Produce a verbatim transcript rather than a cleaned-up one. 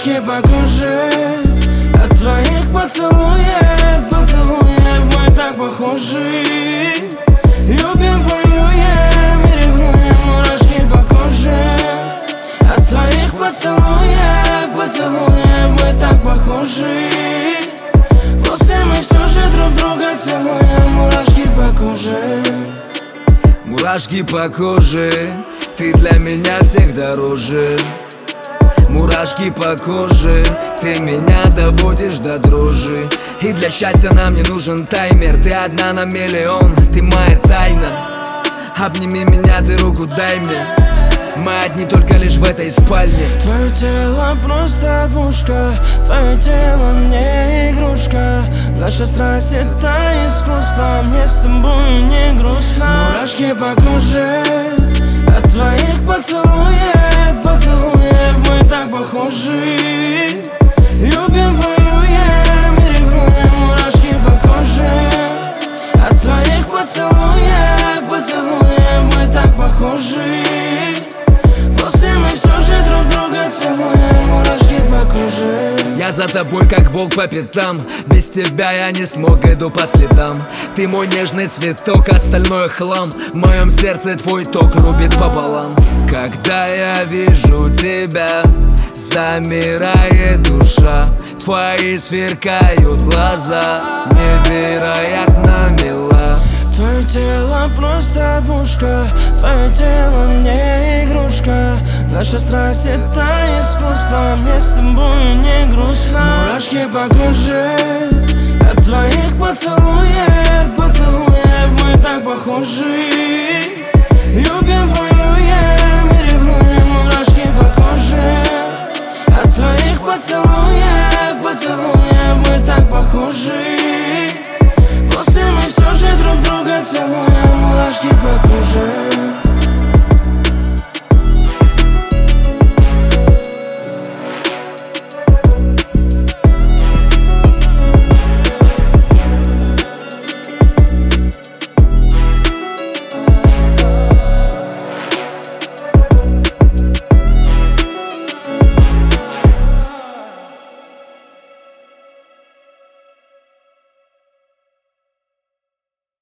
Мурашки по коже от твоих поцелуев, поцелуев мы так похожи. Любим, воюем и ревнуем. Мурашки по коже от твоих поцелуев, поцелуев мы так похожи. После мы все же друг друга целуем. Мурашки по коже. Мурашки по коже, ты для меня всех дороже. Мурашки по коже, ты меня доводишь до дрожи. И для счастья нам не нужен таймер. Ты одна на миллион, ты моя тайна. Обними меня, ты руку дай мне. Мы одни только лишь в этой спальне. Твое тело просто пушка, твое тело не игрушка. Наша страсть это искусство, мне с тобой не грустно. Мурашки по коже от твоих поцелуев, поцелуев мы так похожи. Любим, воюем и ревнуем. Мурашки по коже от твоих поцелуев, поцелуев мы так похожи. После мы все же друг друга целуем. Мурашки по коже. Я за тобой как волк по пятам. Без тебя я не смог, иду по следам. Ты мой нежный цветок, остальное хлам. В моем сердце твой ток рубит пополам. Когда я вижу тебя, замирает душа. Твои сверкают глаза, невероятно мила. Твое тело просто пушка, твое тело не игрушка. Наша страсть это искусство, мне с тобой не грустно. Мурашки по коже от твоих поцелуев, поцелуев мы так похожи. Любим, воюем и ревнуем. Мурашки по коже от твоих поцелуев, поцелуев мы так похожи. После мы все же друг друга целуем. Мурашки по коже.